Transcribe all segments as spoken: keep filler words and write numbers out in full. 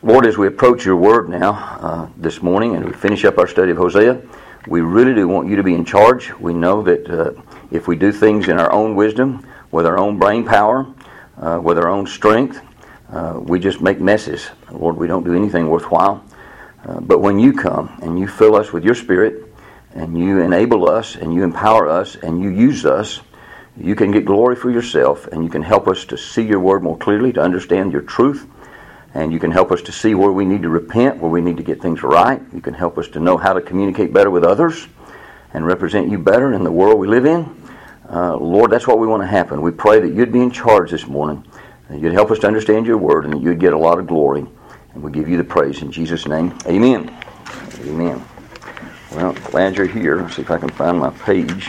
Lord, as we approach your word now uh, this morning and we finish up our study of Hosea, we really do want you to be in charge. We know that uh, if we do things in our own wisdom, with our own brain power, uh, with our own strength, uh, we just make messes. Lord, we don't do anything worthwhile. Uh, but when you come and you fill us with your Spirit and you enable us and you empower us and you use us, you can get glory for yourself and you can help us to see your word more clearly, to understand your truth. And you can help us to see where we need to repent, where we need to get things right. You can help us to know how to communicate better with others and represent you better in the world we live in. Uh, Lord, that's what we want to happen. We pray that you'd be in charge this morning, that you'd help us to understand your word, and that you'd get a lot of glory. And we give you the praise in Jesus' name. Amen. Amen. Well, glad you're here. Let's see if I can find my page.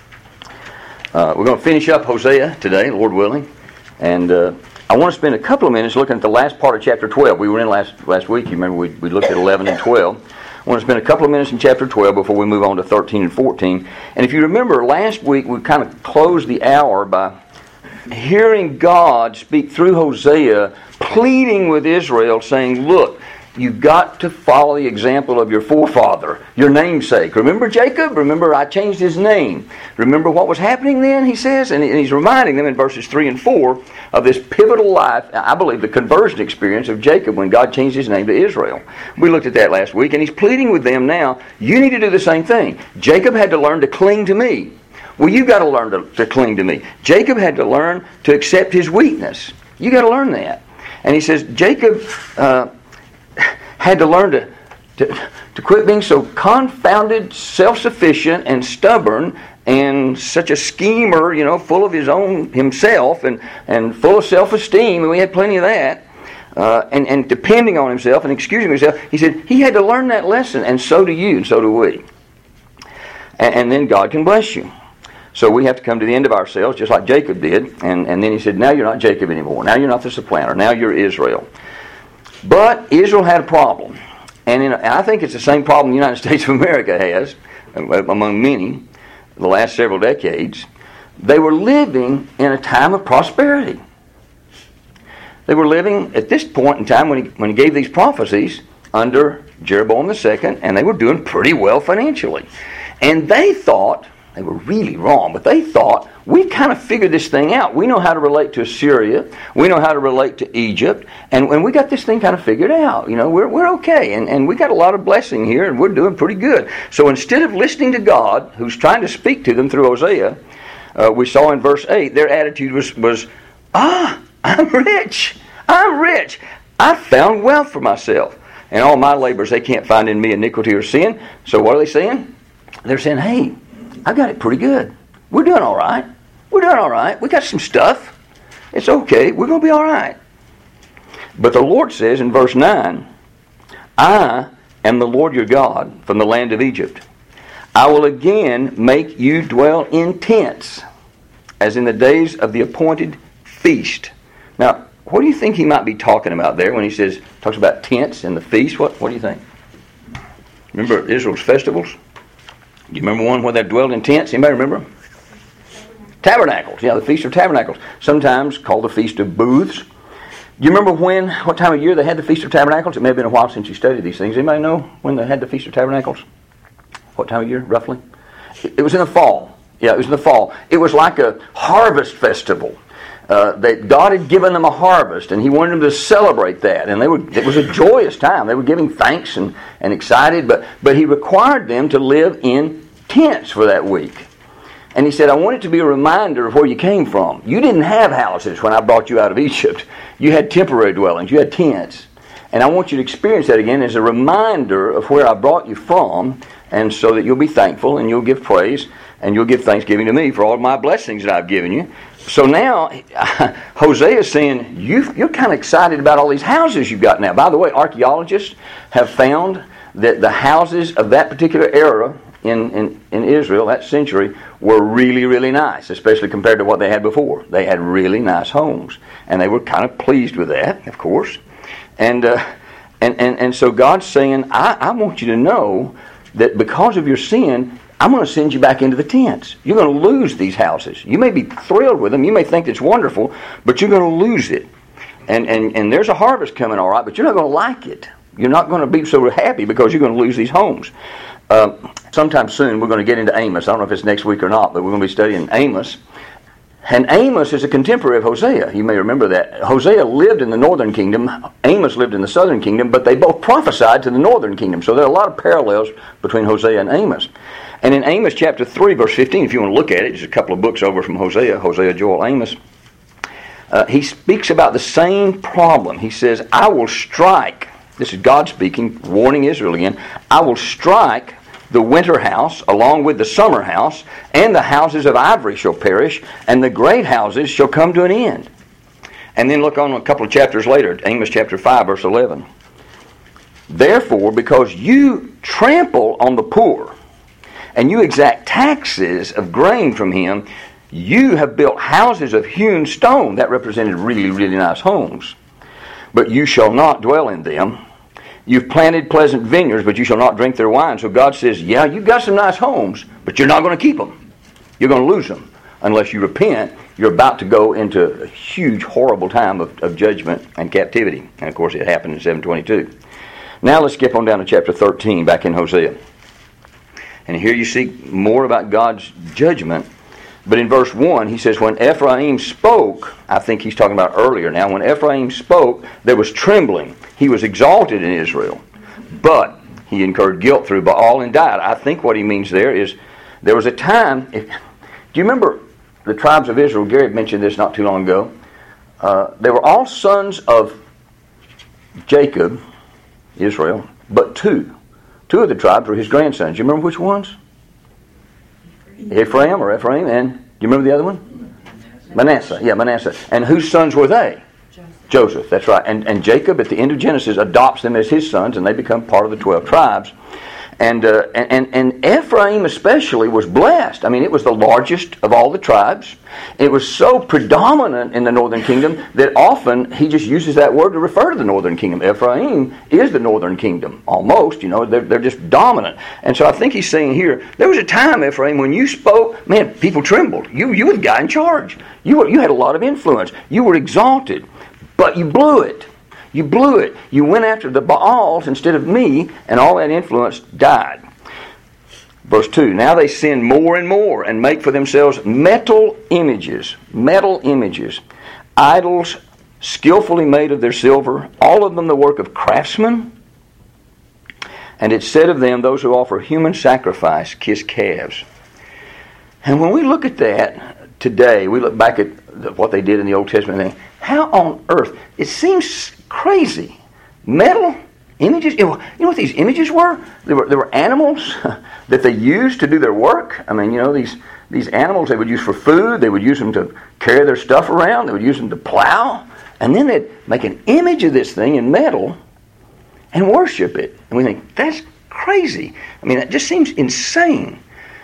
Uh, we're going to finish up Hosea today, Lord willing. And... Uh, I want to spend a couple of minutes looking at the last part of chapter twelve. We were in last last week. You remember we, we looked at eleven and twelve. I want to spend a couple of minutes in chapter twelve before we move on to thirteen and fourteen. And if you remember, last week we kind of closed the hour by hearing God speak through Hosea, pleading with Israel, saying, look, you've got to follow the example of your forefather, your namesake. Remember Jacob? Remember I changed his name. Remember what was happening then, he says? And he's reminding them in verses three and four of this pivotal life, I believe the conversion experience of Jacob when God changed his name to Israel. We looked at that last week, and he's pleading with them now, you need to do the same thing. Jacob had to learn to cling to me. Well, you've got to learn to, to cling to me. Jacob had to learn to accept his weakness. You've got to learn that. And he says, Jacob... Uh, had to learn to, to, to quit being so confounded, self-sufficient, and stubborn, and such a schemer, you know, full of his own himself, and, and full of self-esteem, and we had plenty of that, uh, and, and depending on himself and excusing himself. He said, he had to learn that lesson, and so do you, and so do we. And, and then God can bless you. So we have to come to the end of ourselves, just like Jacob did, and, and then he said, now you're not Jacob anymore. Now you're not the supplanter. Now you're Israel. But Israel had a problem, and, in, and I think it's the same problem the United States of America has, among many, the last several decades. They were living in a time of prosperity. They were living at this point in time when he, when he gave these prophecies under Jeroboam the Second, and they were doing pretty well financially. And they thought, they were really wrong, but they thought, we've kind of figured this thing out. We know how to relate to Assyria. We know how to relate to Egypt. And, and we got this thing kind of figured out. You know, we're we're okay. And, and we got a lot of blessing here, and we're doing pretty good. So instead of listening to God, who's trying to speak to them through Hosea, uh, we saw in verse eight, their attitude was, was, ah, I'm rich. I'm rich. I found wealth for myself. And all my labors, they can't find in me iniquity or sin. So what are they saying? They're saying, hey, I got it pretty good. We're doing all right. We're doing all right. We got some stuff. It's okay. We're going to be all right. But the Lord says in verse nine, I am the Lord your God from the land of Egypt. I will again make you dwell in tents, as in the days of the appointed feast. Now, what do you think he might be talking about there when he says, talks about tents and the feast? What, what do you think? Remember Israel's festivals? Do you remember one where they dwelled in tents? Anybody remember them? Tabernacles. Yeah, the Feast of Tabernacles. Sometimes called the Feast of Booths. Do you remember when, what time of year they had the Feast of Tabernacles? It may have been a while since you studied these things. Anybody know when they had the Feast of Tabernacles? What time of year, roughly? It was in the fall. Yeah, it was in the fall. It was like a harvest festival. Uh, that God had given them a harvest, and He wanted them to celebrate that. And they were, it was a joyous time. They were giving thanks and, and excited, but, but He required them to live in tents for that week. And He said, I want it to be a reminder of where you came from. You didn't have houses when I brought you out of Egypt. You had temporary dwellings. You had tents. And I want you to experience that again as a reminder of where I brought you from, and so that you'll be thankful and you'll give praise and you'll give thanksgiving to me for all of my blessings that I've given you. So now, Hosea is saying, you, you're kind of excited about all these houses you've got now. By the way, archaeologists have found that the houses of that particular era in, in, in Israel, that century, were really, really nice, especially compared to what they had before. They had really nice homes. And they were kind of pleased with that, of course. And uh, and, and, and so God's saying, I, I want you to know that because of your sin, I'm going to send you back into the tents. You're going to lose these houses. You may be thrilled with them. You may think it's wonderful, but you're going to lose it. And, and, and there's a harvest coming, all right, but you're not going to like it. You're not going to be so happy because you're going to lose these homes. Uh, sometime soon we're going to get into Amos. I don't know if it's next week or not, but we're going to be studying Amos. And Amos is a contemporary of Hosea. You may remember that. Hosea lived in the northern kingdom. Amos lived in the southern kingdom, but they both prophesied to the northern kingdom. So there are a lot of parallels between Hosea and Amos. And in Amos chapter three, verse fifteen, if you want to look at it, just a couple of books over from Hosea, Hosea, Joel, Amos, uh, he speaks about the same problem. He says, I will strike, this is God speaking, warning Israel again, I will strike the winter house along with the summer house, and the houses of ivory shall perish, and the great houses shall come to an end. And then look on a couple of chapters later, Amos chapter five, verse eleven. Therefore, because you trample on the poor, and you exact taxes of grain from him, you have built houses of hewn stone. That represented really, really nice homes. But you shall not dwell in them. You've planted pleasant vineyards, but you shall not drink their wine. So God says, yeah, you've got some nice homes, but you're not going to keep them. You're going to lose them. Unless you repent, you're about to go into a huge, horrible time of, of judgment and captivity. And of course, it happened in seven twenty-two. Now let's skip on down to chapter thirteen, back in Hosea. And here you see more about God's judgment. But in verse one, he says, when Ephraim spoke, I think he's talking about earlier now, when Ephraim spoke, there was trembling. He was exalted in Israel, but he incurred guilt through Baal and died. I think what he means there is, there was a time, if, do you remember the tribes of Israel? Gary mentioned this not too long ago. Uh, they were all sons of Jacob, Israel, but two. Two of the tribes were his grandsons. Do you remember which ones? Ephraim or Ephraim, and do you remember the other one? Manasseh. Yeah, Manasseh. And whose sons were they? Joseph. Joseph, that's right. And, and Jacob, at the end of Genesis, adopts them as his sons, and they become part of the twelve tribes. And, uh, and, and Ephraim especially was blessed. I mean, it was the largest of all the tribes. It was so predominant in the northern kingdom that often he just uses that word to refer to the northern kingdom. Ephraim is the northern kingdom, almost. You know, they're, they're just dominant. And so I think he's saying here, there was a time, Ephraim, when you spoke, man, people trembled. You, you were the guy in charge. You, were, you had a lot of influence. You were exalted, but you blew it. You blew it. You went after the Baals instead of me, and all that influence died. Verse two, now they sin more and more and make for themselves metal images, metal images, idols skillfully made of their silver, all of them the work of craftsmen. And it's said of them, those who offer human sacrifice kiss calves. And when we look at that today, we look back at what they did in the Old Testament and think, how on earth? It seems crazy. Metal images? You know, you know what these images were? They were, they were animals that they used to do their work. I mean, you know, these, these animals they would use for food. They would use them to carry their stuff around. They would use them to plow. And then they'd make an image of this thing in metal and worship it. And we think, that's crazy. I mean, it just seems insane.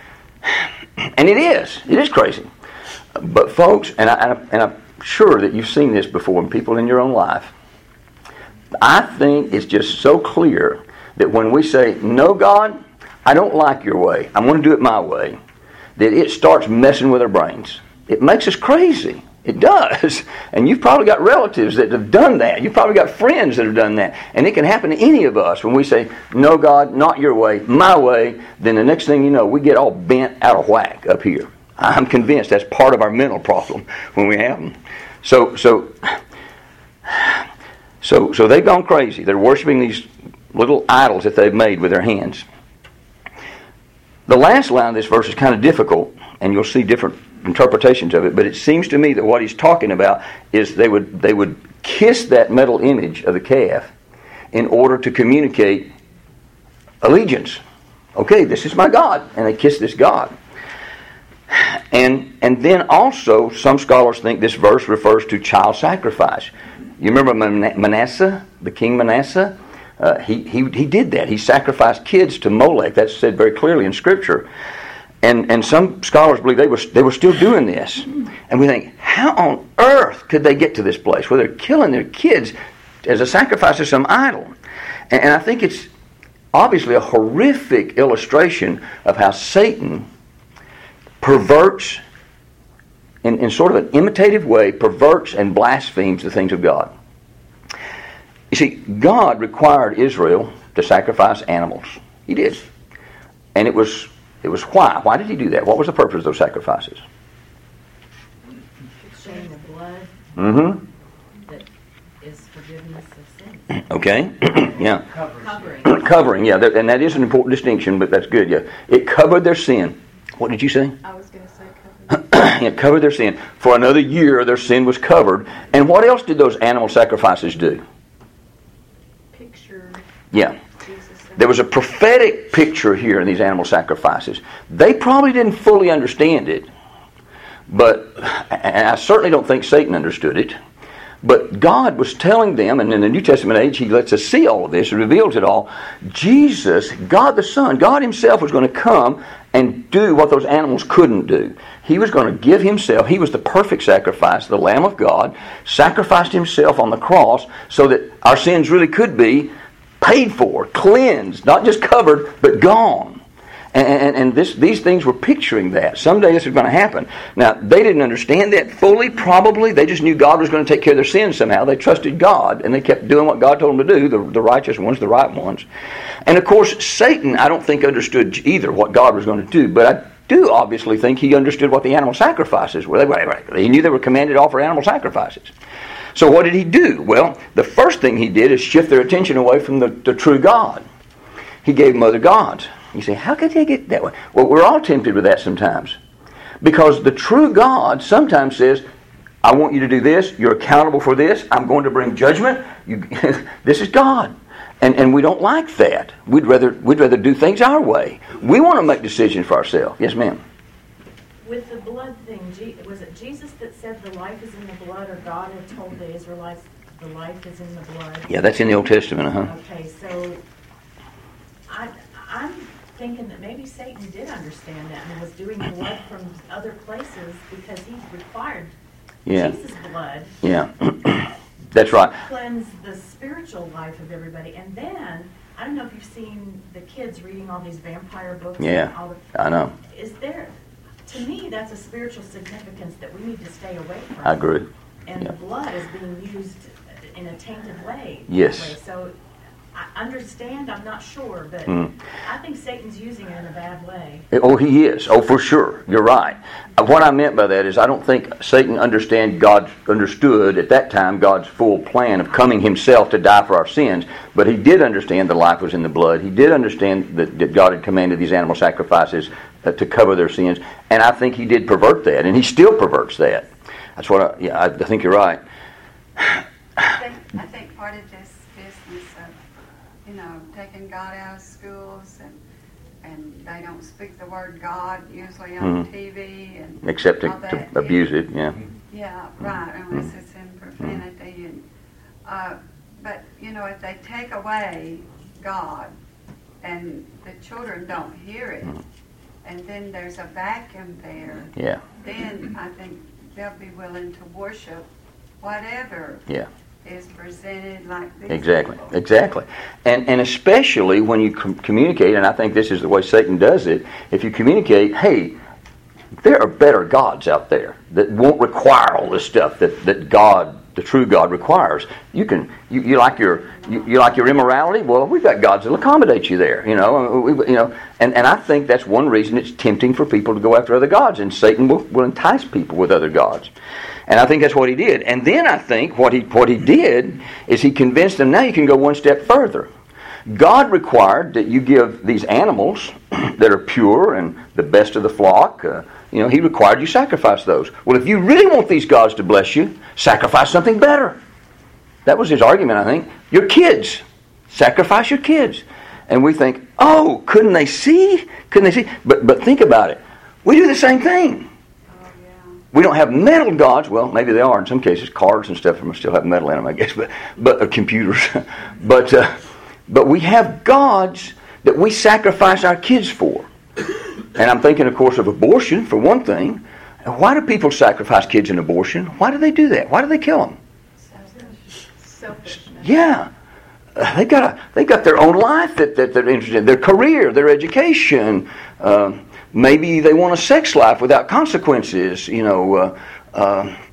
And it is. It is crazy. But folks, and, I, and I'm sure that you've seen this before in people in your own life, I think it's just so clear that when we say, no, God, I don't like your way, I'm going to do it my way, that it starts messing with our brains. It makes us crazy. It does. And you've probably got relatives that have done that. You've probably got friends that have done that. And it can happen to any of us when we say, no, God, not your way, my way. Then the next thing you know, we get all bent out of whack up here. I'm convinced that's part of our mental problem when we have them. So, so, so, so they've gone crazy. They're worshiping these little idols that they've made with their hands. The last line of this verse is kind of difficult, and you'll see different interpretations of it. But it seems to me that what he's talking about is they would they would kiss that metal image of the calf in order to communicate allegiance. Okay, this is my God, and they kiss this God. And and then also, some scholars think this verse refers to child sacrifice. You remember Manasseh, the king Manasseh? Uh, he, he, he did that. He sacrificed kids to Molech. That's said very clearly in Scripture. And and some scholars believe they were, they were still doing this. And we think, how on earth could they get to this place where they're killing their kids as a sacrifice to some idol? And, and I think it's obviously a horrific illustration of how Satan perverts, in, in sort of an imitative way, perverts and blasphemes the things of God. You see, God required Israel to sacrifice animals. He did. And it was it was why? Why did he do that? What was the purpose of those sacrifices? Shedding the blood Mm-hmm. that is forgiveness of sin. Okay. Yeah. Covering. Covering, yeah. That, and that is an important distinction, but that's good, yeah. It covered their sin. What did you say? I was going to say covered. It covered their sin. For another year, their sin was covered. And what else did those animal sacrifices do? Picture Yeah. Jesus. There was a prophetic picture here in these animal sacrifices. They probably didn't fully understand it, but and I certainly don't think Satan understood it. But God was telling them, and in the New Testament age, He lets us see all of this, and reveals it all. Jesus, God the Son, God Himself was going to come and do what those animals couldn't do. He was going to give Himself. He was the perfect sacrifice, the Lamb of God, sacrificed Himself on the cross so that our sins really could be paid for, cleansed, not just covered, but gone. And, and, and this, these things were picturing that. Someday this is going to happen. Now, they didn't understand that fully, probably. They just knew God was going to take care of their sins somehow. They trusted God, and they kept doing what God told them to do, the, the righteous ones, the right ones. And, of course, Satan, I don't think, understood either what God was going to do. But I do obviously think he understood what the animal sacrifices were. They were he knew they were commanded to offer animal sacrifices. So what did he do? Well, the first thing he did is shift their attention away from the, the true God. He gave them other gods. You say, how could they get that way? Well, we're all tempted with that sometimes. Because the true God sometimes says, I want you to do this. You're accountable for this. I'm going to bring judgment. You, this is God. And and we don't like that. We'd rather we'd rather do things our way. We want to make decisions for ourselves. Yes, ma'am. With the blood thing, was it Jesus that said the life is in the blood, or God had told the Israelites the life is in the blood? Yeah, that's in the Old Testament, huh? Okay, so I, I'm thinking that maybe Satan did understand that and was doing blood from other places because he required Yeah. Jesus' blood. Yeah. That's right. Cleanse the spiritual life of everybody. And then, I don't know if you've seen the kids reading all these vampire books. Yeah, and all the, I know. Is there, to me, that's a spiritual significance that we need to stay away from. I agree. And Yeah. the blood is being used in a tainted way. Yes. Way. So, I understand, I'm not sure, but Mm. I think Satan's using it in a bad way. Oh, he is. Oh, for sure. You're right. Uh, What I meant by that is I don't think Satan understand God understood at that time God's full plan of coming Himself to die for our sins. But he did understand the life was in the blood. He did understand that, that God had commanded these animal sacrifices uh, to cover their sins. And I think he did pervert that, and he still perverts that. That's what I, yeah, I, I think you're right. I think, I think part of this business of, you know, taking God out of schools and and they don't speak the word God usually on Mhm. T V and Except to, all that, to abuse yeah. it, yeah. Yeah, right, unless it's in profanity and uh, but you know, if they take away God and the children don't hear it, and then there's a vacuum there, Yeah, then I think they'll be willing to worship whatever yeah. is presented like this. Exactly, exactly. And and especially when you com- communicate, and I think this is the way Satan does it, if you communicate, hey, there are better gods out there that won't require all this stuff that, that God, the true God, requires. You can, you, you like your you, you like your immorality? Well, we've got gods that'll accommodate you there, you know. We, you know, and, and I think that's one reason it's tempting for people to go after other gods, and Satan will, will entice people with other gods. And I think that's what he did. And then I think what he what he did is he convinced them, now you can go one step further. God required that you give these animals that are pure and the best of the flock, uh, you know, he required you sacrifice those. Well, if you really want these gods to bless you, sacrifice something better. That was his argument, I think. Your kids. Sacrifice your kids. And we think, oh, couldn't they see? Couldn't they see? But but think about it. We do the same thing. We don't have metal gods. Well, maybe they are in some cases. Cars and stuff still have metal in them, I guess. But but uh, computers. but uh, but we have gods that we sacrifice our kids for. And I'm thinking, of course, of abortion for one thing. Why do people sacrifice kids in abortion? Why do they do that? Why do they kill them? Selfishness. Yeah. Uh, they got a, they got their own life that, that they're interested in. Their career, their education. Um, maybe they want a sex life without consequences. You know, uh, uh,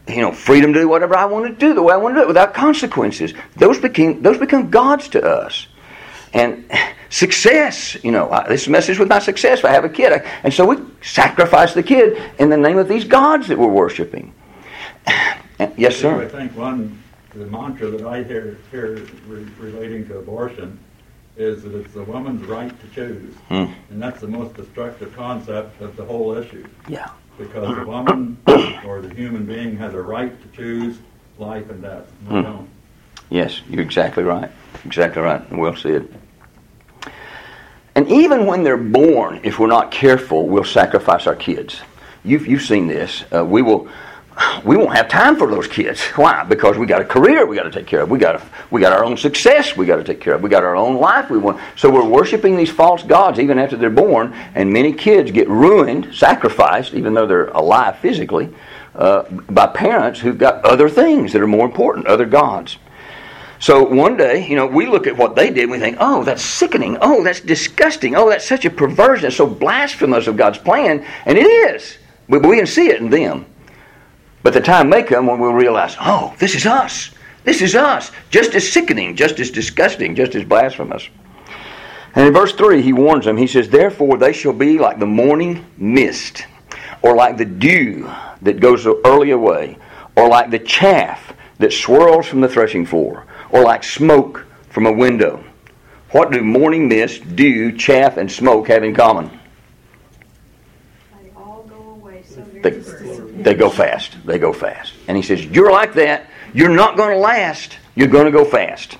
you know, freedom to do whatever I want to do, the way I want to do it, without consequences. Those became those become gods to us. And success, you know, I, this messes with my success if I have a kid. I, and so we sacrifice the kid in the name of these gods that we're worshiping. Yes, sir? I think one, the mantra that I hear, hear re- relating to abortion is that it's the woman's right to choose. Hmm. And that's the most destructive concept of the whole issue. Yeah. Because the woman or the human being has a right to choose life and death. And we hmm. don't. Yes, you're exactly right. Exactly right. Well said. And even when they're born, if we're not careful, we'll sacrifice our kids. You've, you've seen this. Uh, we will... We won't have time for those kids. Why? Because we got a career we got to take care of. We got a, we got our own success we got to take care of. We got our own life we want. So we're worshiping these false gods even after they're born, and many kids get ruined, sacrificed, even though they're alive physically, uh, by parents who've got other things that are more important, other gods. So one day, you know, we look at what they did and we think, oh, that's sickening. Oh, that's disgusting. Oh, that's such a perversion. It's so blasphemous of God's plan. And it is. But we can see it in them. But the time may come when we'll realize, oh, this is us. This is us. Just as sickening, just as disgusting, just as blasphemous. And in verse three, he warns them. He says, therefore they shall be like the morning mist, or like the dew that goes early away, or like the chaff that swirls from the threshing floor, or like smoke from a window. What do morning mist, dew, chaff, and smoke have in common? They all go away so very They, they go fast. They go fast. And he says, you're like that. You're not going to last. You're going to go fast.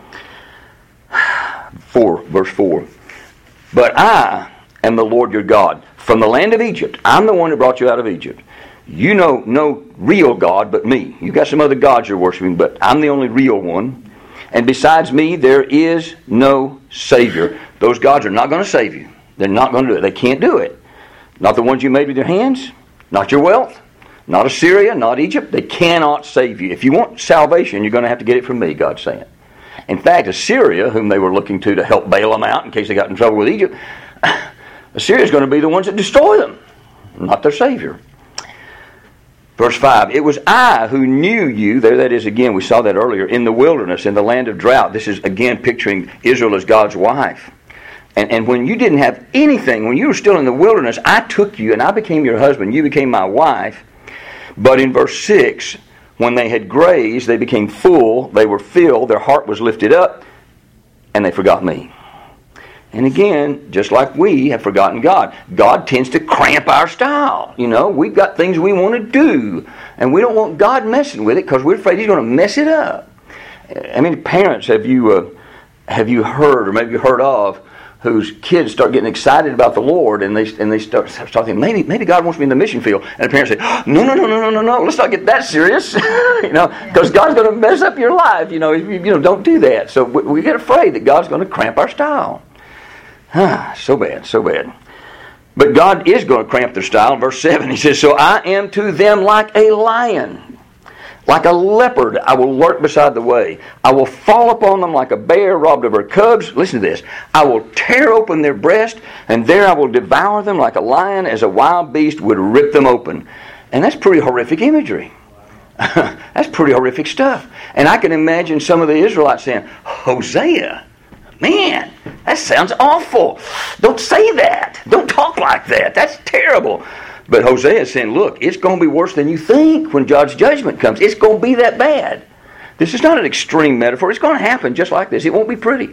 Four, verse four. But I am the Lord your God. From the land of Egypt. I'm the one who brought you out of Egypt. You know no real God but me. You've got some other gods you're worshiping, but I'm the only real one. And besides me, there is no Savior. Those gods are not going to save you. They're not going to do it. They can't do it. Not the ones you made with your hands. Not your wealth. Not Assyria. Not Egypt. They cannot save you. If you want salvation, you're going to have to get it from me, God's saying. In fact, Assyria, whom they were looking to to help bail them out in case they got in trouble with Egypt, Assyria is going to be the ones that destroy them, not their Savior. Verse five, it was I who knew you, there that is again, we saw that earlier, in the wilderness, in the land of drought. This is again picturing Israel as God's wife. And, and when you didn't have anything, when you were still in the wilderness, I took you and I became your husband. You became my wife. But in verse six, when they had grazed, they became full, they were filled, their heart was lifted up, and they forgot me. And again, just like we have forgotten God, God tends to cramp our style. You know, we've got things we want to do, and we don't want God messing with it because we're afraid He's going to mess it up. I mean, parents, have you uh, have you heard or maybe heard of whose kids start getting excited about the Lord and they and they start start thinking maybe maybe God wants me in the mission field, and the parents say, no no no no no no no, let's not get that serious, you know, because God's going to mess up your life. You know, you, you know, don't do that. So we, we get afraid that God's going to cramp our style. Ah, so bad, so bad. But God is going to cramp their style. Verse seven, He says, so I am to them like a lion, like a leopard, I will lurk beside the way. I will fall upon them like a bear robbed of her cubs. Listen to this. I will tear open their breast, and there I will devour them like a lion, as a wild beast would rip them open. And that's pretty horrific imagery. That's pretty horrific stuff. And I can imagine some of the Israelites saying, Hosea, man, that sounds awful. Don't say that. Don't talk like that. That's terrible. But Hosea is saying, look, it's going to be worse than you think when God's judgment comes. It's going to be that bad. This is not an extreme metaphor. It's going to happen just like this. It won't be pretty.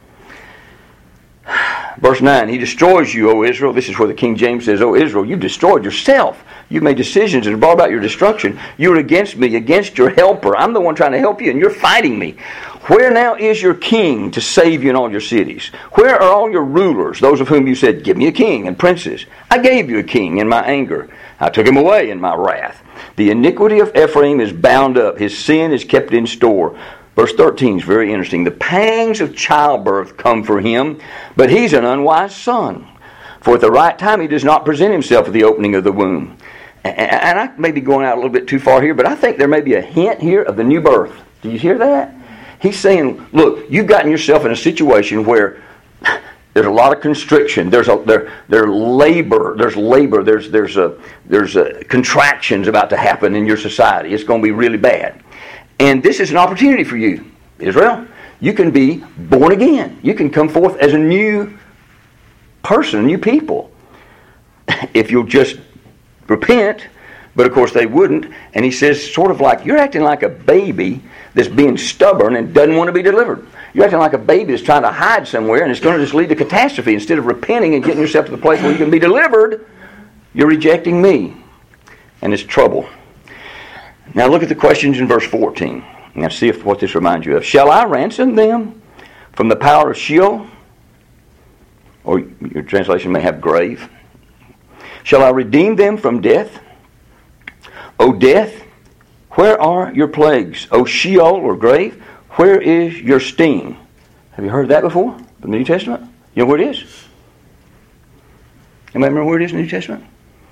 Verse nine, He destroys you, O Israel. This is where the King James says, O Israel, you destroyed yourself. You made decisions and brought about your destruction. You're against me, against your helper. I'm the one trying to help you, and you're fighting me. Where now is your king to save you in all your cities? Where are all your rulers, those of whom you said, give me a king and princes? I gave you a king in my anger. I took him away in my wrath. The iniquity of Ephraim is bound up. His sin is kept in store. Verse thirteen is very interesting. The pangs of childbirth come for him, but he's an unwise son. For at the right time he does not present himself at the opening of the womb. And I may be going out a little bit too far here, but I think there may be a hint here of the new birth. Do you hear that? He's saying, look, you've gotten yourself in a situation where There's a lot of constriction. There's a there there labor. There's labor. There's there's a there's a contractions about to happen in your society. It's going to be really bad. And this is an opportunity for you, Israel. You can be born again. You can come forth as a new person, a new people, if you'll just repent. But of course they wouldn't. And he says, sort of like, you're acting like a baby that's being stubborn and doesn't want to be delivered. You're acting like a baby that's trying to hide somewhere, and it's going to just lead to catastrophe. Instead of repenting and getting yourself to the place where you can be delivered, you're rejecting me. And it's trouble. Now look at the questions in verse fourteen. Now see if what this reminds you of. Shall I ransom them from the power of Sheol? Or your translation may have grave. Shall I redeem them from death? O death, where are your plagues? O Sheol or grave, where is your sting? Have you heard that before from the New Testament? You know where it is? Anybody remember where it is in the New Testament?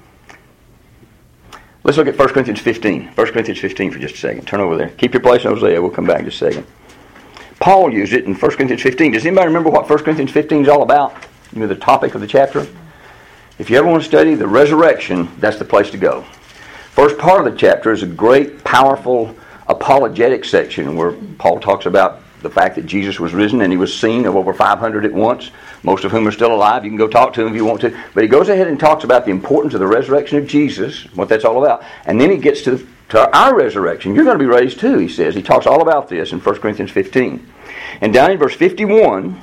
Let's look at First Corinthians fifteen. First Corinthians fifteen for just a second. Turn over there. Keep your place in Hosea. We'll come back in just a second. Paul used it in First Corinthians fifteen. Does anybody remember what First Corinthians fifteen is all about? You know, the topic of the chapter? If you ever want to study the resurrection, that's the place to go. First part of the chapter is a great, powerful apologetic section where Paul talks about the fact that Jesus was risen and he was seen of over five hundred at once, most of whom are still alive. You can go talk to them if you want to. But he goes ahead and talks about the importance of the resurrection of Jesus, what that's all about. And then he gets to, to our resurrection. You're going to be raised too, he says. He talks all about this in First Corinthians fifteen. And down in verse fifty-one,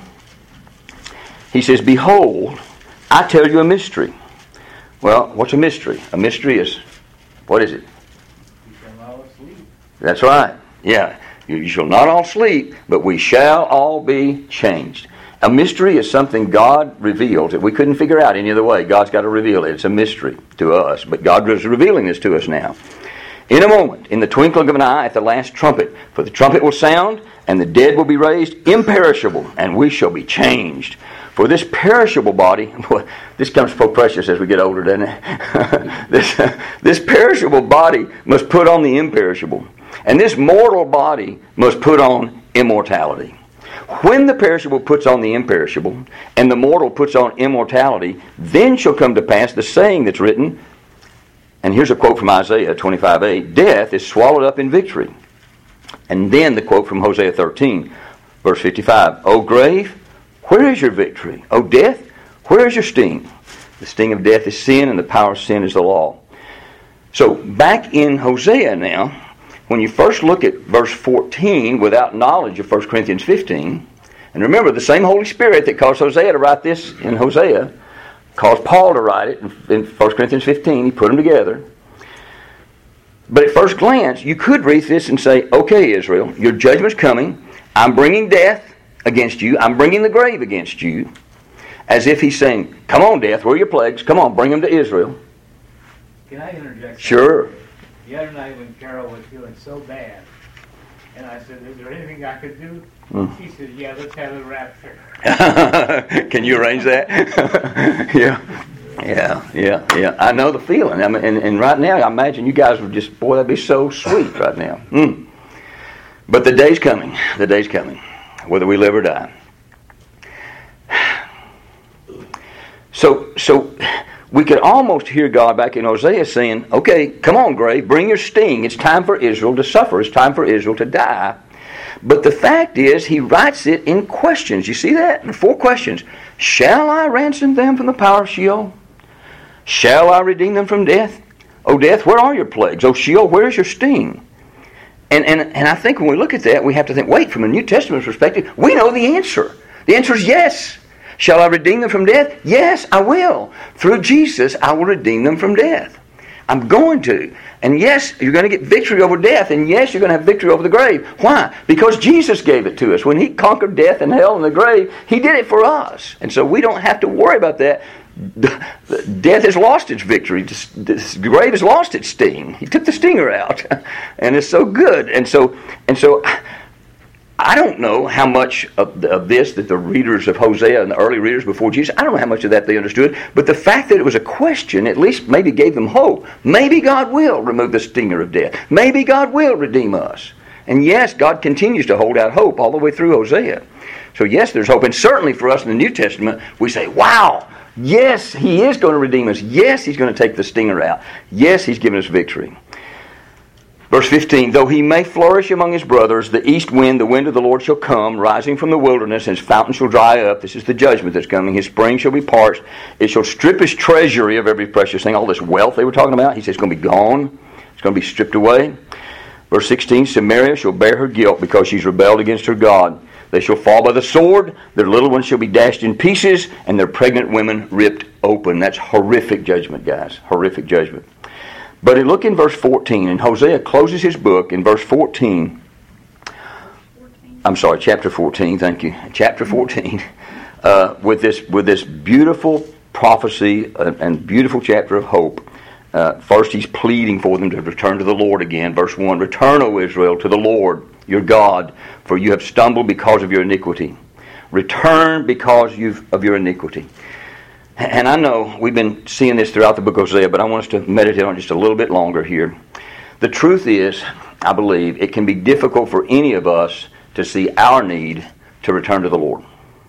he says, Behold, I tell you a mystery. Well, what's a mystery? A mystery is, what is it? You shall all sleep. That's right. Yeah. You shall not all sleep, but we shall all be changed. A mystery is something God reveals that we couldn't figure out any other way. God's got to reveal it. It's a mystery to us, but God is revealing this to us now. In a moment, in the twinkling of an eye, at the last trumpet, for the trumpet will sound, and the dead will be raised imperishable, and we shall be changed. For this perishable body, boy, this comes so precious as we get older, doesn't it? this, this perishable body must put on the imperishable. And this mortal body must put on immortality. When the perishable puts on the imperishable, and the mortal puts on immortality, then shall come to pass the saying that's written, and here's a quote from Isaiah twenty-five eight, Death is swallowed up in victory. And then the quote from Hosea thirteen, verse fifty-five, O grave, where is your victory? O death, where is your sting? The sting of death is sin, and the power of sin is the law. So back in Hosea now, when you first look at verse fourteen without knowledge of First Corinthians fifteen, and remember the same Holy Spirit that caused Hosea to write this in Hosea, caused Paul to write it in First Corinthians fifteen, he put them together. But at first glance, you could read this and say, okay, Israel, your judgment's coming. I'm bringing death against you. I'm bringing the grave against you. As if he's saying, come on, death, where are your plagues? Come on, bring them to Israel. Can I interject? Sure. The other night when Carol was feeling so bad, and I said, is there anything I could do? Mm. She said, yeah, let's have a rapture. Can you arrange that? yeah. Yeah, yeah, yeah. I know the feeling. I mean, and, and right now, I imagine you guys would just, boy, that'd be so sweet right now. Mm. But the day's coming. The day's coming, whether we live or die. So, so we could almost hear God back in Hosea saying, okay, come on, grave, bring your sting. It's time for Israel to suffer. It's time for Israel to die. But the fact is, he writes it in questions. You see that? In four questions. Shall I ransom them from the power of Sheol? Shall I redeem them from death? O death, where are your plagues? O Sheol, where is your sting? And, and, and I think when we look at that, we have to think, wait, from a New Testament perspective, we know the answer. The answer is yes. Shall I redeem them from death? Yes, I will. Through Jesus, I will redeem them from death. I'm going to. And yes, you're going to get victory over death. And yes, you're going to have victory over the grave. Why? Because Jesus gave it to us. When He conquered death and hell and the grave, He did it for us. And so we don't have to worry about that. Death has lost its victory. The grave has lost its sting. He took the stinger out. And it's so good. And so, and so I don't know how much of, the, of this that the readers of Hosea and the early readers before Jesus, I don't know how much of that they understood, but the fact that it was a question at least maybe gave them hope. Maybe God will remove the stinger of death. Maybe God will redeem us. And yes, God continues to hold out hope all the way through Hosea. So yes, there's hope. And certainly for us in the New Testament, we say, wow, yes, He is going to redeem us. Yes, He's going to take the stinger out. Yes, He's given us victory. Verse fifteen, though he may flourish among his brothers, the east wind, the wind of the Lord shall come, rising from the wilderness, and his fountain shall dry up. This is the judgment that's coming. His spring shall be parched. It shall strip his treasury of every precious thing. All this wealth they were talking about, he says it's going to be gone. It's going to be stripped away. Verse sixteen, Samaria shall bear her guilt because she's rebelled against her God. They shall fall by the sword. Their little ones shall be dashed in pieces, and their pregnant women ripped open. That's horrific judgment, guys. Horrific judgment. But look in verse fourteen, and Hosea closes his book in verse fourteen. I'm sorry, chapter fourteen, thank you. Chapter fourteen, uh, with this with this beautiful prophecy uh, and beautiful chapter of hope. Uh, first, he's pleading for them to return to the Lord again. Verse one, return, O Israel, to the Lord, your God, for you have stumbled because of your iniquity. Return because you've, of your iniquity. And I know we've been seeing this throughout the book of Hosea, but I want us to meditate on it just a little bit longer here. The truth is, I believe, it can be difficult for any of us to see our need to return to the Lord.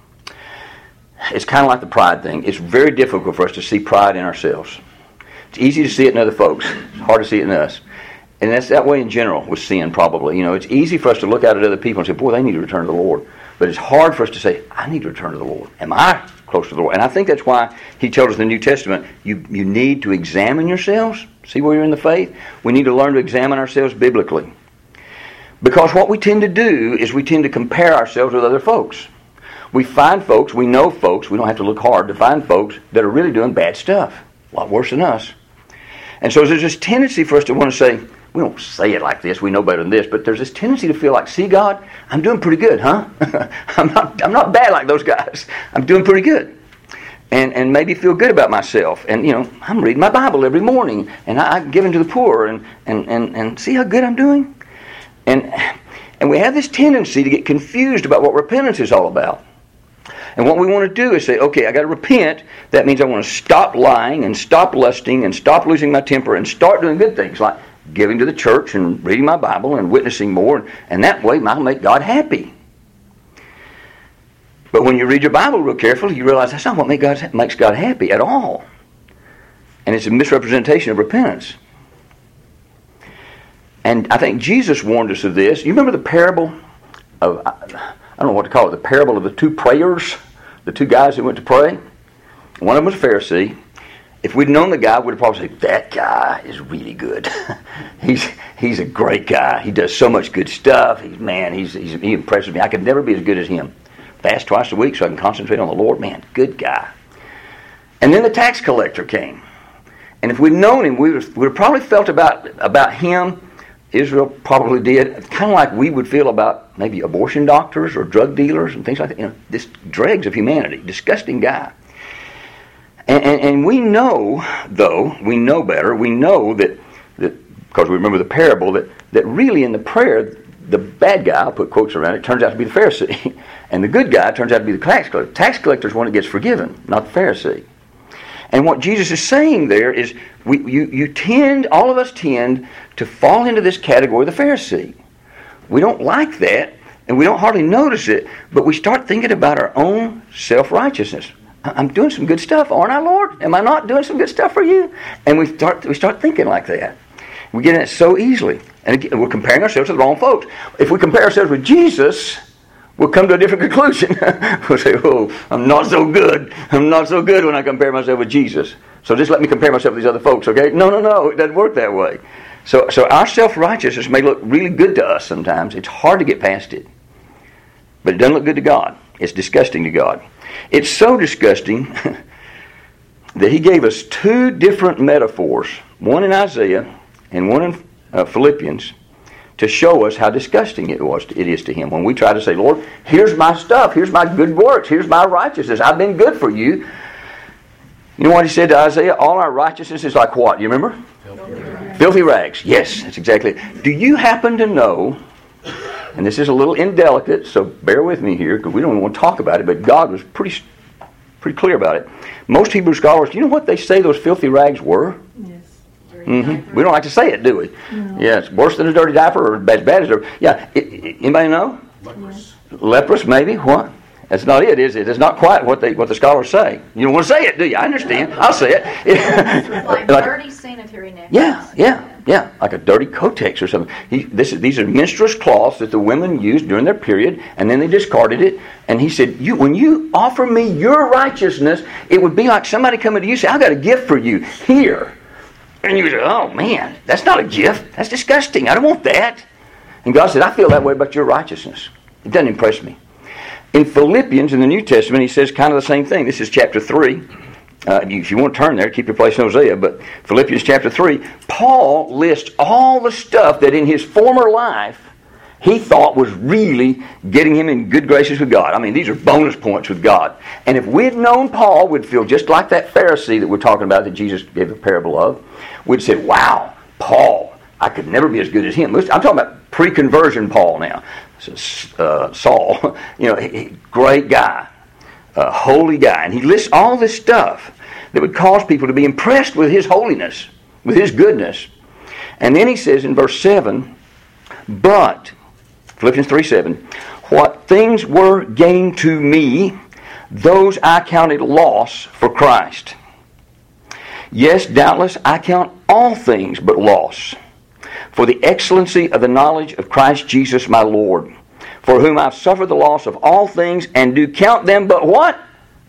It's kind of like the pride thing. It's very difficult for us to see pride in ourselves. It's easy to see it in other folks. It's hard to see it in us. And that's that way in general with sin, probably. You know, it's easy for us to look out at other people and say, boy, they need to return to the Lord. But it's hard for us to say, I need to return to the Lord. Am I close to the Lord? And I think that's why he tells us in the New Testament, you, you need to examine yourselves. See where you're in the faith? We need to learn to examine ourselves biblically. Because what we tend to do is we tend to compare ourselves with other folks. We find folks, we know folks, we don't have to look hard to find folks that are really doing bad stuff. A lot worse than us. And so there's this tendency for us to want to say, we don't say it like this, we know better than this, but there's this tendency to feel like, see God, I'm doing pretty good, huh? I'm not I'm not bad like those guys. I'm doing pretty good. And and maybe feel good about myself. And, you know, I'm reading my Bible every morning, and I, I'm giving to the poor, and, and, and, and see how good I'm doing? And and we have this tendency to get confused about what repentance is all about. And what we want to do is say, okay, I got to repent. That means I want to stop lying and stop lusting and stop losing my temper and start doing good things like giving to the church and reading my Bible and witnessing more. And that way I'll make God happy. But when you read your Bible real carefully, you realize that's not what make God, makes God happy at all. And it's a misrepresentation of repentance. And I think Jesus warned us of this. You remember the parable of, I don't know what to call it, the parable of the two prayers, the two guys who went to pray? One of them was a Pharisee. If we'd known the guy, we'd have probably said, that guy is really good. he's he's a great guy. He does so much good stuff. He's man, he's, he's he impresses me. I could never be as good as him. Fast twice a week so I can concentrate on the Lord. Man, good guy. And then the tax collector came. And if we'd known him, we would have, we'd have probably felt about, about him, Israel probably did, kind of like we would feel about maybe abortion doctors or drug dealers and things like that. You know, this dregs of humanity. Disgusting guy. And, and, and we know, though, we know better, we know that, that because we remember the parable, that, that really in the prayer, the bad guy, I'll put quotes around it, turns out to be the Pharisee. And the good guy turns out to be the tax collector. Tax collector is one that gets forgiven, not the Pharisee. And what Jesus is saying there is, we, you, you tend, all of us tend to fall into this category of the Pharisee. We don't like that, and we don't hardly notice it, but we start thinking about our own self-righteousness. I'm doing some good stuff, aren't I, Lord? Am I not doing some good stuff for you? And we start we start thinking like that. We get in it so easily. And again, we're comparing ourselves to the wrong folks. If we compare ourselves with Jesus, we'll come to a different conclusion. We'll say, oh, I'm not so good. I'm not so good when I compare myself with Jesus. So just let me compare myself with these other folks, okay? No, no, no. It doesn't work that way. So, so our self-righteousness may look really good to us sometimes. It's hard to get past it. But it doesn't look good to God. It's disgusting to God. It's so disgusting that he gave us two different metaphors, one in Isaiah and one in uh, Philippians, to show us how disgusting it was. It is to him when we try to say, Lord, here's my stuff, here's my good works, here's my righteousness. I've been good for you. You know what he said to Isaiah? All our righteousness is like what? You remember? Filthy rags. Filthy rags. Yes, that's exactly it. Do you happen to know? And this is a little indelicate, so bear with me here, because we don't want to talk about it, but God was pretty pretty clear about it. Most Hebrew scholars, do you know what they say those filthy rags were? Yes. Mm-hmm. We don't like to say it, do we? No. Yeah, it's worse than a dirty diaper or as bad as a... Yeah, it, it, anybody know? Leprous. Leprous, maybe? What? That's not it, is it? It's not quite what they what the scholars say. You don't want to say it, do you? I understand. I'll say it. It's like, like dirty sanitary napkins. Yeah, yeah, yeah. Like a dirty Kotex or something. He, this is, these are menstruous cloths that the women used during their period, and then they discarded it. And he said, "You, when you offer me your righteousness, it would be like somebody coming to you and say, I've got a gift for you. Here." And you say, "Oh, man, that's not a gift. That's disgusting. I don't want that." And God said, "I feel that way about your righteousness. It doesn't impress me." In Philippians, in the New Testament, he says kind of the same thing. This is chapter three. Uh, if you want to turn there, keep your place in Hosea. But Philippians chapter three, Paul lists all the stuff that in his former life he thought was really getting him in good graces with God. I mean, these are bonus points with God. And if we'd known Paul, we'd feel just like that Pharisee that we're talking about that Jesus gave a parable of. We'd say, wow, Paul, I could never be as good as him. I'm talking about pre-conversion Paul now. Uh, Saul, you know, he, great guy, uh, holy guy. And he lists all this stuff that would cause people to be impressed with his holiness, with his goodness. And then he says in verse seven, but, Philippians three seven, what things were gained to me, those I counted loss for Christ. Yes, doubtless, I count all things but loss, for the excellency of the knowledge of Christ Jesus my Lord, for whom I've suffered the loss of all things, and do count them but what?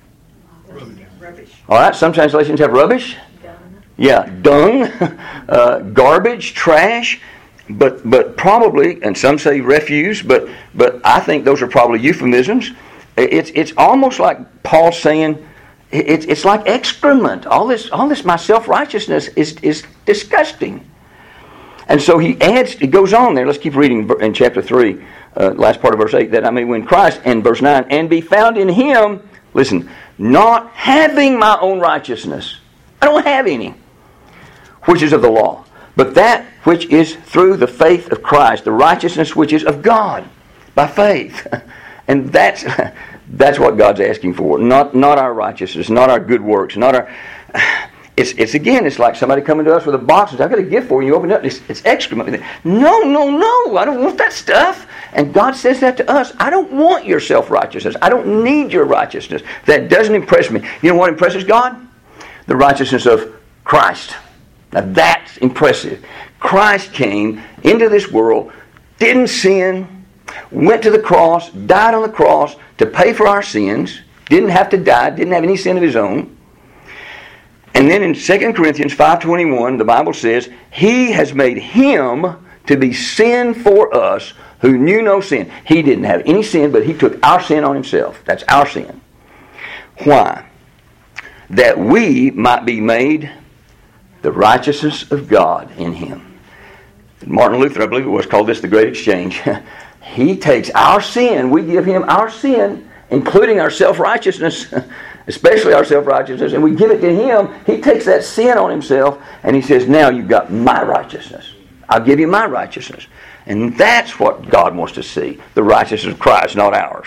Rubbish. All right, some translations have rubbish. Dung. Yeah, dung, uh, garbage, trash, but but probably, and some say refuse, but but I think those are probably euphemisms. It's it's almost like Paul saying, it's it's like excrement. All this all this my self-righteousness is is disgusting. And so he adds, it goes on there. Let's keep reading in chapter three, uh, last part of verse eight. That I may win Christ, and verse nine, and be found in Him, listen, not having my own righteousness. I don't have any, which is of the law, but that which is through the faith of Christ, the righteousness which is of God, by faith. And that's that's what God's asking for. Not not our righteousness, not our good works, not our... It's, it's again, it's like somebody coming to us with a box and says, I've got a gift for you. You open it up, it's, it's excrement. No, no, no, I don't want that stuff. And God says that to us. I don't want your self-righteousness. I don't need your righteousness. That doesn't impress me. You know what impresses God? The righteousness of Christ. Now that's impressive. Christ came into this world, didn't sin, went to the cross, died on the cross to pay for our sins, didn't have to die, didn't have any sin of His own. And then in Second Corinthians five twenty-one, the Bible says, He has made Him to be sin for us who knew no sin. He didn't have any sin, but He took our sin on Himself. That's our sin. Why? That we might be made the righteousness of God in Him. Martin Luther, I believe it was, called this the Great Exchange. He takes our sin, we give Him our sin, including our self-righteousness, especially our self-righteousness, and we give it to Him. He takes that sin on Himself, and He says, now you've got my righteousness. I'll give you my righteousness. And that's what God wants to see, the righteousness of Christ, not ours.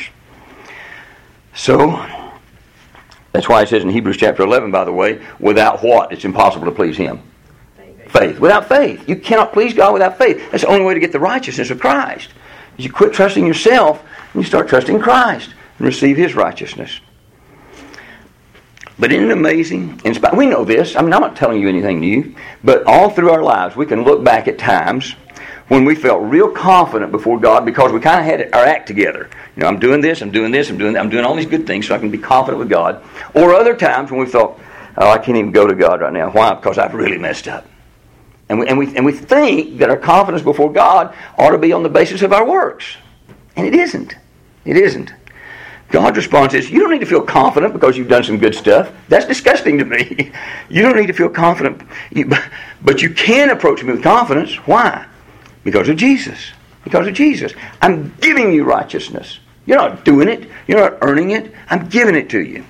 So, that's why it says in Hebrews chapter eleven, by the way, without what? It's impossible to please Him. Faith. faith. Without faith. You cannot please God without faith. That's the only way to get the righteousness of Christ. Is you quit trusting yourself, and you start trusting Christ, and receive His righteousness. But isn't it amazing? In spite, we know this. I mean, I'm not telling you anything new. But all through our lives, we can look back at times when we felt real confident before God because we kind of had our act together. You know, I'm doing this, I'm doing this, I'm doing that, I'm doing all these good things so I can be confident with God. Or other times when we thought, oh, I can't even go to God right now. Why? Because I've really messed up. And we, and we, and we think that our confidence before God ought to be on the basis of our works. And it isn't. It isn't. God's response is, you don't need to feel confident because you've done some good stuff. That's disgusting to me. You don't need to feel confident. But you can approach me with confidence. Why? Because of Jesus. Because of Jesus. I'm giving you righteousness. You're not doing it. You're not earning it. I'm giving it to you.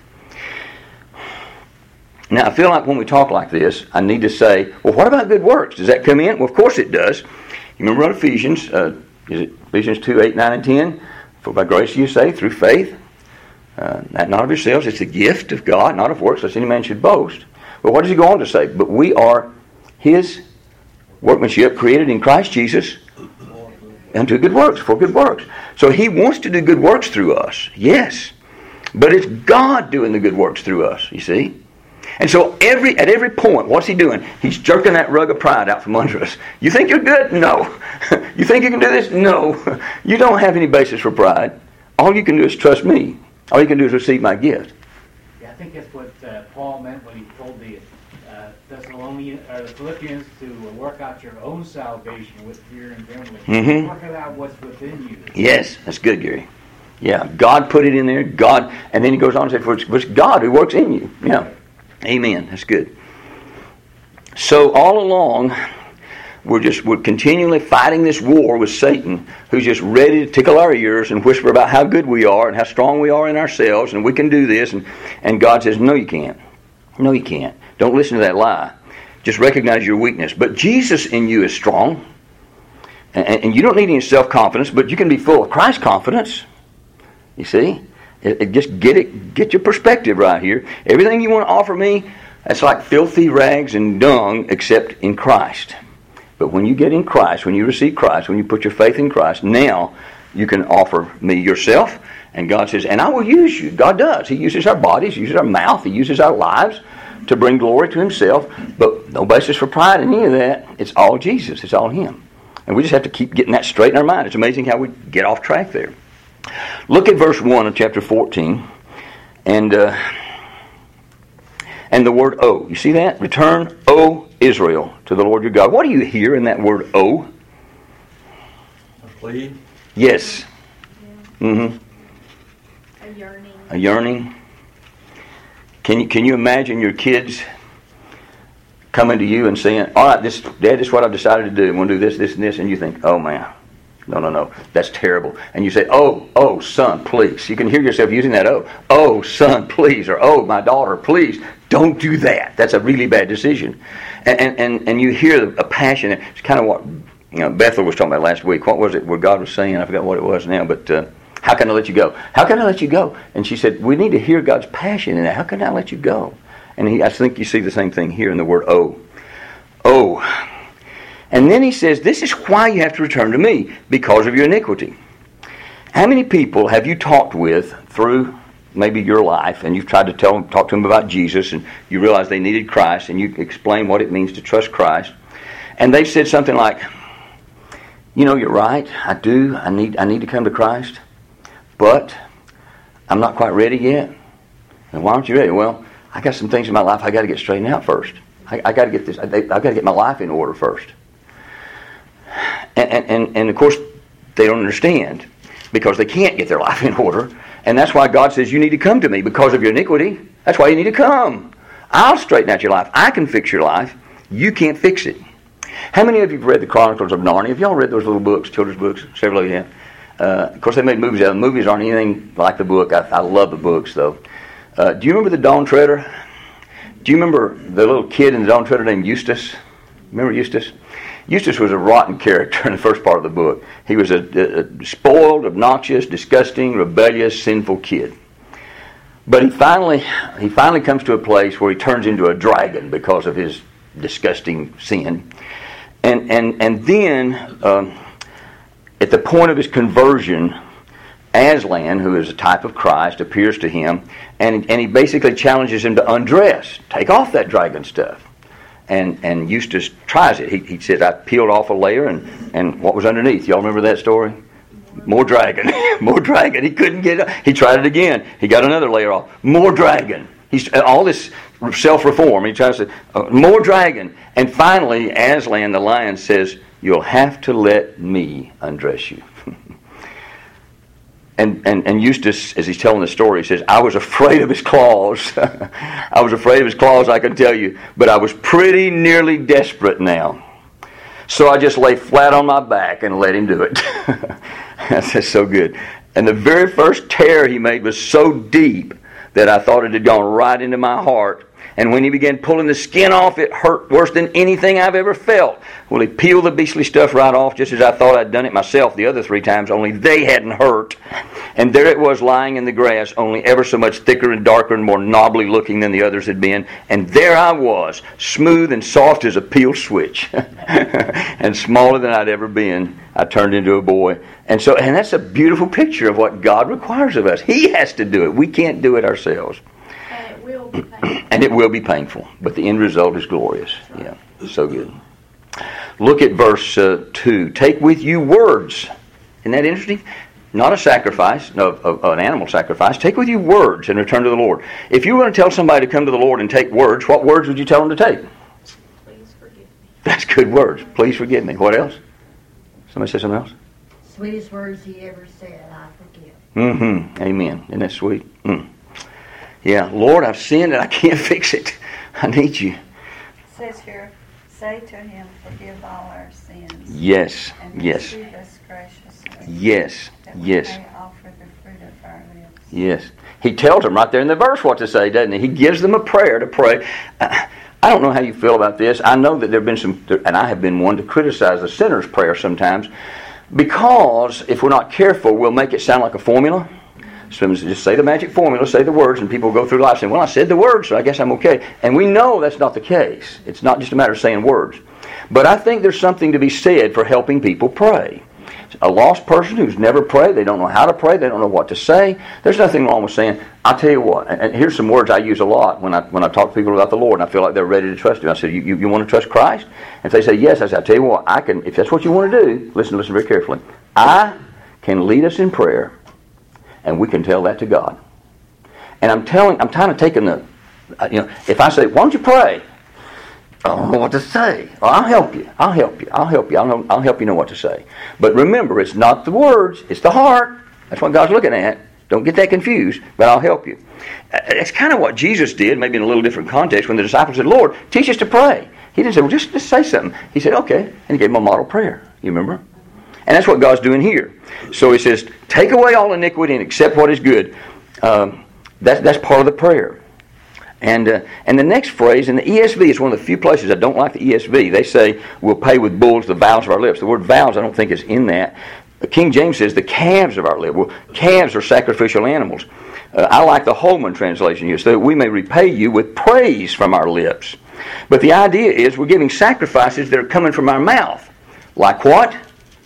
Now, I feel like when we talk like this, I need to say, well, what about good works? Does that come in? Well, of course it does. You remember in Ephesians, uh, is it Ephesians two, eight, nine, and ten? For by grace you say, through faith, uh, that not of yourselves, it's a gift of God, not of works, lest any man should boast. But what does he go on to say? But we are His workmanship created in Christ Jesus unto good works, for good works. So He wants to do good works through us, yes. But it's God doing the good works through us, you see. And so every at every point, what's He doing? He's jerking that rug of pride out from under us. You think you're good? No. You think you can do this? No. You don't have any basis for pride. All you can do is trust me. All you can do is receive my gift. Yeah, I think that's what uh, Paul meant when he told the uh, Thessalonians or the Philippians to work out your own salvation with fear and trembling. Mm-hmm. Work it out what's within you. Yes, that's good, Gary. Yeah, God put it in there. God, and then he goes on and says, "For it's God who works in you." Yeah, amen. That's good. So all along, we're just we're continually fighting this war with Satan, who's just ready to tickle our ears and whisper about how good we are and how strong we are in ourselves, and we can do this. And and God says, "No, you can't. No, you can't. Don't listen to that lie. Just recognize your weakness. But Jesus in you is strong, and, and you don't need any self-confidence, but you can be full of Christ confidence." You see? It, it just get it, get your perspective right here. Everything you want to offer me, that's like filthy rags and dung except in Christ. But when you get in Christ, when you receive Christ, when you put your faith in Christ, now you can offer me yourself. And God says, and I will use you. God does. He uses our bodies, He uses our mouth, He uses our lives to bring glory to Himself. But no basis for pride in any of that. It's all Jesus. It's all Him. And we just have to keep getting that straight in our mind. It's amazing how we get off track there. Look at verse one of chapter fourteen, and uh, and the word "O." You see that? Return, O Israel, to the Lord your God. What do you hear in that word "O"? A plea? Yes. Mm-hmm. A yearning. A yearning. Can you can you imagine your kids coming to you and saying, "All right, this Dad, this is what I've decided to do. I'm going to do this, this, and this," and you think, "Oh man. No, no, no. That's terrible." And you say, "Oh, oh, son, please." You can hear yourself using that "oh." "Oh, son, please." Or, "Oh, my daughter, please. Don't do that. That's a really bad decision." And and, and, and you hear a passion. It's kind of what you know, Bethel was talking about last week. What was it where God was saying? I forgot what it was now. But uh, how can I let you go? How can I let you go? And she said, we need to hear God's passion in that. How can I let you go? And he, I think you see the same thing here in the word "oh." Oh. And then he says, this is why you have to return to me, because of your iniquity. How many people have you talked with through maybe your life, and you've tried to tell them, talk to them about Jesus, and you realize they needed Christ, and you explain what it means to trust Christ, and they've said something like, "You know, you're right. I do. I need. I need to come to Christ, but I'm not quite ready yet." And why aren't you ready? Well, I got some things in my life I got to get straightened out first. I, I got to get this. I, I got to get my life in order first. And, and, and of course, they don't understand because they can't get their life in order. And that's why God says, you need to come to me because of your iniquity. That's why you need to come. I'll straighten out your life. I can fix your life. You can't fix it. How many of you have read the Chronicles of Narnia? Have y'all read those little books, children's books? Several of you have. Uh, of course, they made movies out of them. The movies aren't anything like the book. I, I love the books, though. Uh, do you remember the Dawn Treader? Do you remember the little kid in the Dawn Treader named Eustace? Remember Eustace? Eustace was a rotten character in the first part of the book. He was a, a spoiled, obnoxious, disgusting, rebellious, sinful kid. But he finally he finally comes to a place where he turns into a dragon because of his disgusting sin. And and and then um, at the point of his conversion, Aslan, who is a type of Christ, appears to him, and and he basically challenges him to undress, take off that dragon stuff. And and Eustace tries it. He, he says, I peeled off a layer, and, and what was underneath? Y'all remember that story? More dragon. More dragon. He couldn't get it. He tried it again. He got another layer off. More dragon. He's all this self-reform. He tries to, uh, more dragon. And finally, Aslan, the lion, says, you'll have to let me undress you. And, and and Eustace, as he's telling the story, he says, I was afraid of his claws. I was afraid of his claws, I can tell you. But I was pretty nearly desperate now. So I just lay flat on my back and let him do it. That's so good. And the very first tear he made was so deep that I thought it had gone right into my heart. And when he began pulling the skin off, it hurt worse than anything I've ever felt. Well, he peeled the beastly stuff right off, just as I thought I'd done it myself the other three times, only they hadn't hurt. And there it was lying in the grass, only ever so much thicker and darker and more knobbly looking than the others had been. And there I was, smooth and soft as a peeled switch, and smaller than I'd ever been. I turned into a boy. And so, and that's a beautiful picture of what God requires of us. He has to do it. We can't do it ourselves. And it will be painful. And it will be painful, but the end result is glorious. Yeah, so good. Look at verse uh, two. Take with you words. Isn't that interesting? Not a sacrifice, no, of, of an animal sacrifice. Take with you words and return to the Lord. If you were going to tell somebody to come to the Lord and take words, what words would you tell them to take? Please forgive me. That's good words. Please forgive me. What else? Somebody say something else? Sweetest words he ever said, I forgive. Mm-hmm. Amen. Isn't that sweet? Mm. Yeah. Lord, I've sinned and I can't fix it. I need you. It says here, say to him, forgive all our sins. Yes. And Yes. receive us graciously. Yes. That we Yes. may offer the fruit of our lips. Yes. He tells them right there in the verse what to say, doesn't he? He gives them a prayer to pray. Uh, I don't know how you feel about this. I know that there have been some, and I have been one to criticize the sinner's prayer sometimes, because if we're not careful, we'll make it sound like a formula. So just say the magic formula, say the words, and people go through life saying, well, I said the words, so I guess I'm okay. And we know that's not the case. It's not just a matter of saying words. But I think there's something to be said for helping people pray. A lost person who's never prayed, they don't know how to pray, they don't know what to say. There's nothing wrong with saying, I'll tell you what, and here's some words I use a lot when I when I talk to people about the Lord and I feel like they're ready to trust Him. I said, you, you, you want to trust Christ? And if they say yes, I say, I'll tell you what, I can, if that's what you want to do, listen, listen very carefully. I can lead us in prayer, and we can tell that to God. And I'm telling, I'm kind of taking the, you know, if I say, why don't you pray? I don't know what to say. Well, I'll help you. I'll help you. I'll help you. I'll, know, I'll help you know what to say. But remember, it's not the words. It's the heart. That's what God's looking at. Don't get that confused, but I'll help you. It's kind of what Jesus did, maybe in a little different context, when the disciples said, Lord, teach us to pray. He didn't say, well, just, just say something. He said, okay. And He gave them a model prayer. You remember? And that's what God's doing here. So He says, take away all iniquity and accept what is good. Um, that, that's part of the prayer. And uh, and the next phrase, in the E S V, is one of the few places I don't like the E S V. They say, we'll pay with bulls the vows of our lips. The word vows I don't think is in that. King James says the calves of our lips. Well, calves are sacrificial animals. Uh, I like the Holman translation here, so that we may repay you with praise from our lips. But the idea is we're giving sacrifices that are coming from our mouth. Like what?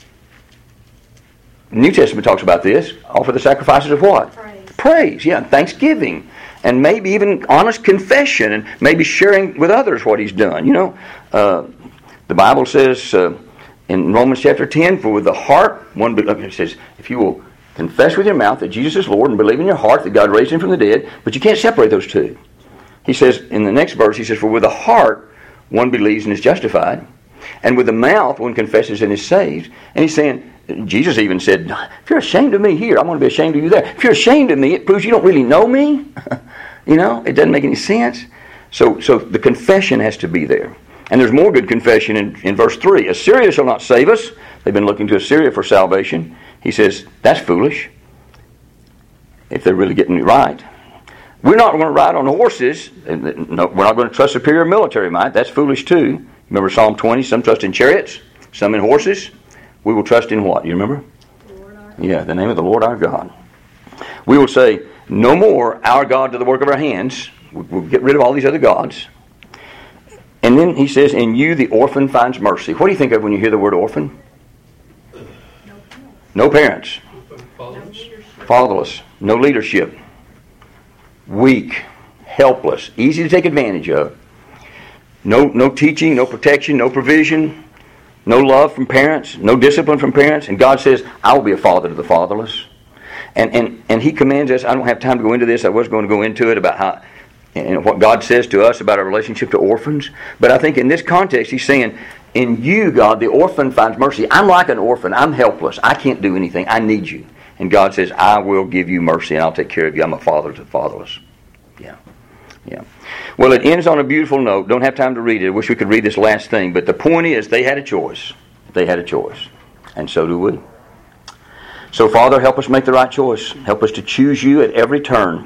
The New Testament talks about this. Offer the sacrifices of what? Praise. Praise, yeah, thanksgiving. And maybe even honest confession, and maybe sharing with others what He's done. You know, uh, the Bible says uh, in Romans chapter ten, for with the heart, one be- it says, if you will confess with your mouth that Jesus is Lord and believe in your heart that God raised Him from the dead, but you can't separate those two. He says in the next verse, he says, for with the heart one believes and is justified, and with the mouth one confesses and is saved. And he's saying, Jesus even said, if you're ashamed of me here, I'm going to be ashamed of you there. If you're ashamed of me, it proves you don't really know me. You know, it doesn't make any sense. So so the confession has to be there. And there's more good confession in, in verse three. Assyria shall not save us. They've been looking to Assyria for salvation. He says, that's foolish, if they're really getting it right. We're not going to ride on horses. No, we're not going to trust superior military might. That's foolish too. Remember Psalm twenty, some trust in chariots, some in horses. We will trust in what? You remember? Yeah, the name of the Lord our God. We will say, no more our God to the work of our hands. We'll get rid of all these other gods. And then he says, in you the orphan finds mercy. What do you think of when you hear the word orphan? No parents. Fatherless. No leadership. Weak. Helpless. Easy to take advantage of. No, no teaching, no protection, no provision. No love from parents, no discipline from parents. And God says, I will be a father to the fatherless. And and and He commands us, I don't have time to go into this, I was going to go into it about how, and what God says to us about our relationship to orphans. But I think in this context, He's saying, in you, God, the orphan finds mercy. I'm like an orphan. I'm helpless. I can't do anything. I need you. And God says, I will give you mercy and I'll take care of you. I'm a father to the fatherless. Yeah. Yeah. Well, it ends on a beautiful note. Don't have time to read it. I wish we could read this last thing. But the point is, they had a choice. They had a choice. And so do we. So, Father, help us make the right choice. Help us to choose you at every turn.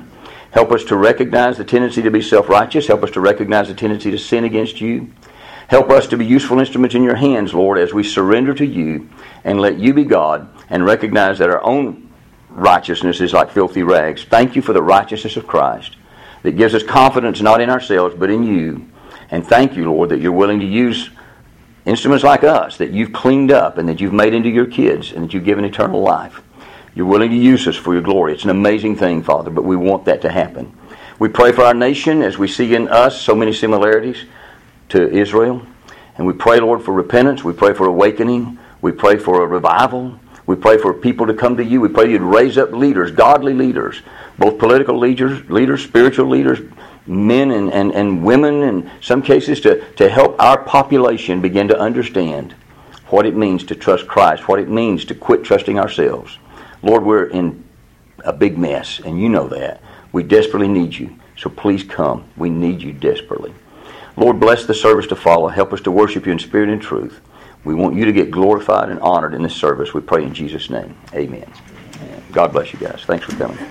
Help us to recognize the tendency to be self-righteous. Help us to recognize the tendency to sin against you. Help us to be useful instruments in your hands, Lord, as we surrender to you and let you be God and recognize that our own righteousness is like filthy rags. Thank you for the righteousness of Christ that gives us confidence not in ourselves but in you. And thank you, Lord, that you're willing to use instruments like us that you've cleaned up and that you've made into your kids and that you've given eternal life. You're willing to use us for your glory. It's an amazing thing, Father, but we want that to happen. We pray for our nation as we see in us so many similarities to Israel. And we pray, Lord, for repentance. We pray for awakening. We pray for a revival. We pray for people to come to you. We pray you'd raise up leaders, godly leaders, both political leaders, leaders, spiritual leaders, men and, and, and women in some cases to, to help our population begin to understand what it means to trust Christ, what it means to quit trusting ourselves. Lord, we're in a big mess, and you know that. We desperately need you, so please come. We need you desperately. Lord, bless the service to follow. Help us to worship you in spirit and truth. We want you to get glorified and honored in this service. We pray in Jesus' name. Amen. God bless you guys. Thanks for coming.